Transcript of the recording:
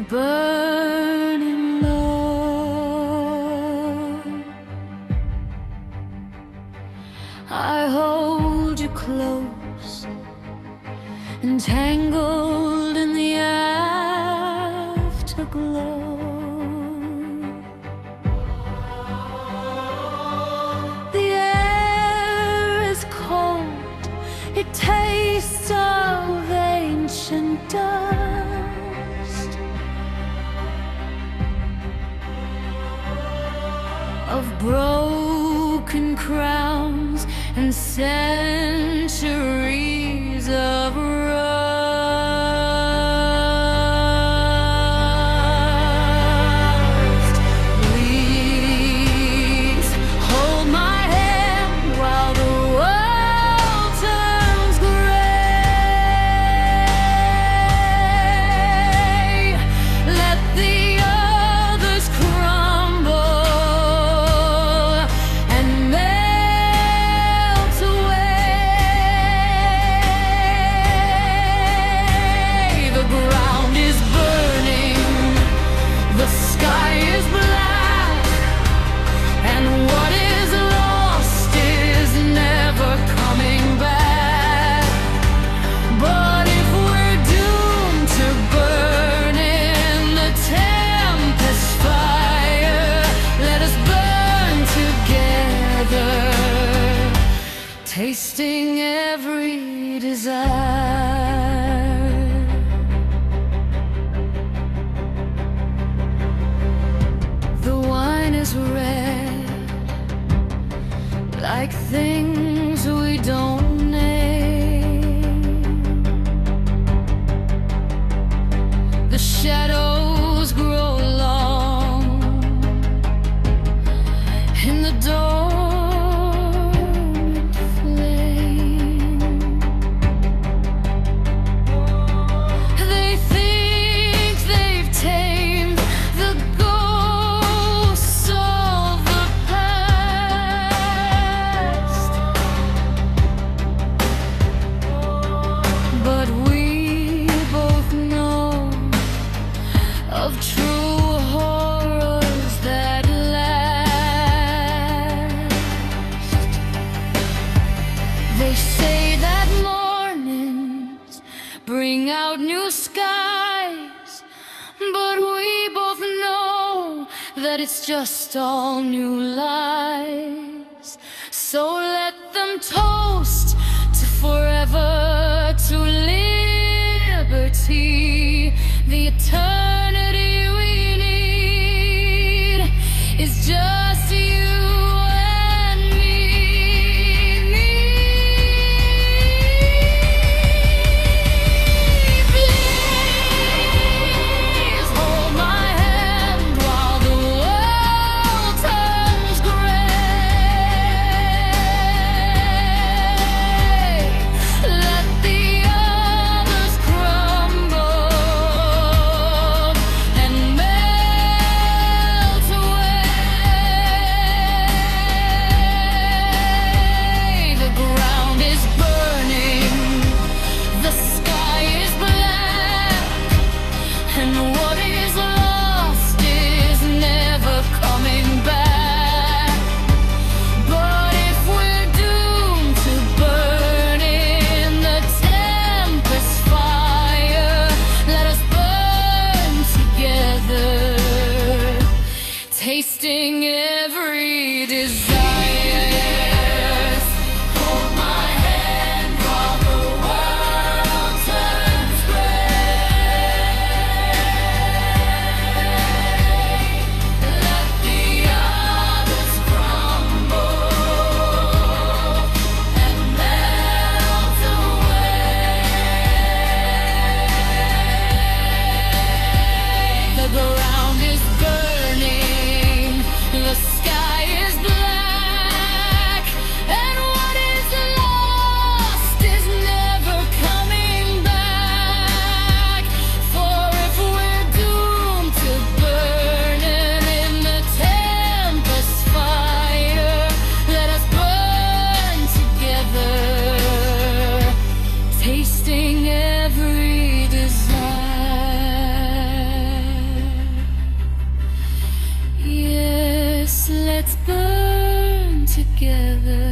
burning low. I hold you close, entangled in the afterglow. The air is cold, it tastes of ancient dust, of broken crowns and centuries of rust. Please hold my hand while the world turns gray. Let the others crumble and melt away. The ground is burning, the sky is black, and what is lost is never coming back. But if we're doomed to burn in the tempest fire, let us burn together, tasting every desire. The wine is red, like things we don't name. The shadows grow long in the dormant flame. They think they've tamed the ghosts of the past, but we both know of true horrors that last. They say that mornings bring out new skies, but we both know that it's just all new lies. So let them toast to forever, to liberty. The eternity we need is just you and me. Please hold my hand while the world turns gray. Let the others crumble and melt away. The ground is burning, the sky is black, and what is lost is never coming back. But if we're doomed to burn in the tempest fire, let us burn together, tasting every desire. Hold my hand while the world turns gray. Let the others crumble and melt away. The ground is burning, the together.